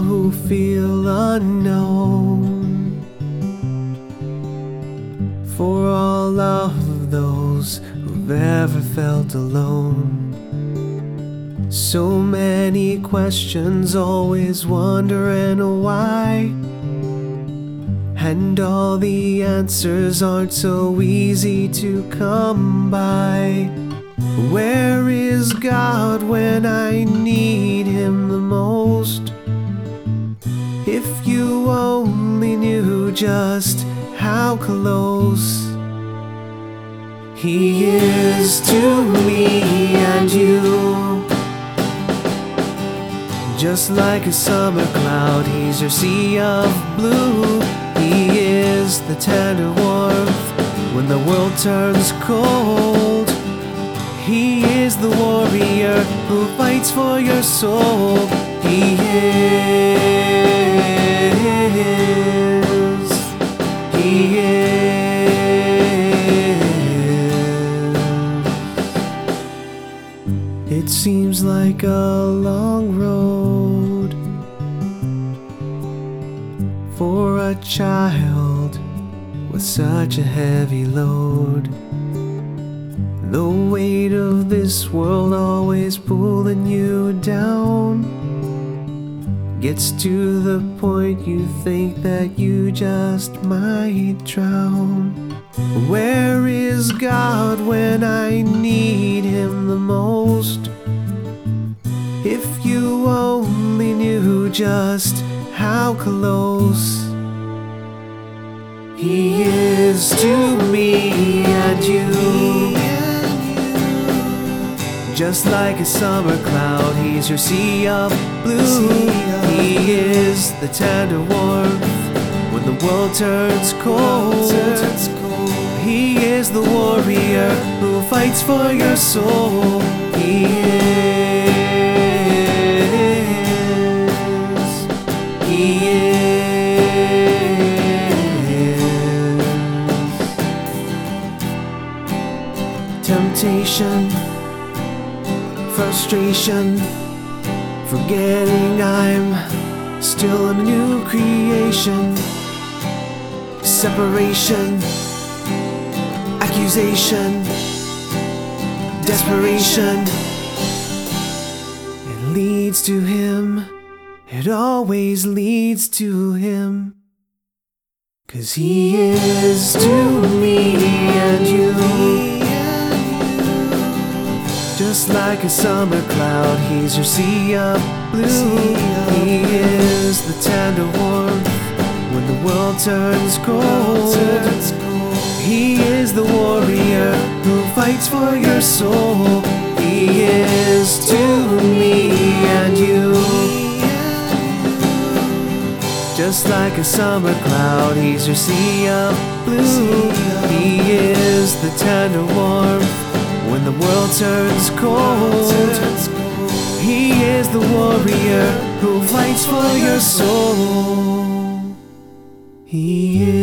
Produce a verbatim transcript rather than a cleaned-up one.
who feel unknown, for all of those who've ever felt alone. So many questions, always wondering why, and all the answers aren't so easy to come by. Where is God when I need Him the most? If you only knew just how close He is to me and you. Just like a summer cloud, He's your sea of blue. He is the tender warmth when the world turns cold. He is the warrior who fights for your soul. He is, He is. It seems like a long road for a child with such a heavy load. The weight of this world always pulling you down gets to the point you think that you just might drown. Where is God when I need Him the most? If you only knew just how close He is to me and you. Just like a summer cloud, He's your sea of blue. He is the tender warmth when the world turns cold. He is the warrior who fights for your soul. He is, He is. Temptation, frustration, forgetting I'm still a new creation. Separation, accusation, desperation. It leads to Him, it always leads to Him. 'Cause He is to me and you. Just like a summer cloud, He's your sea of blue. He is the tender warmth when the world turns cold. He is the warrior who fights for your soul. He is to me and you. Just like a summer cloud, He's your sea of blue. He is the tender warmth when the world turns cold. He is the warrior who fights for your soul. He is.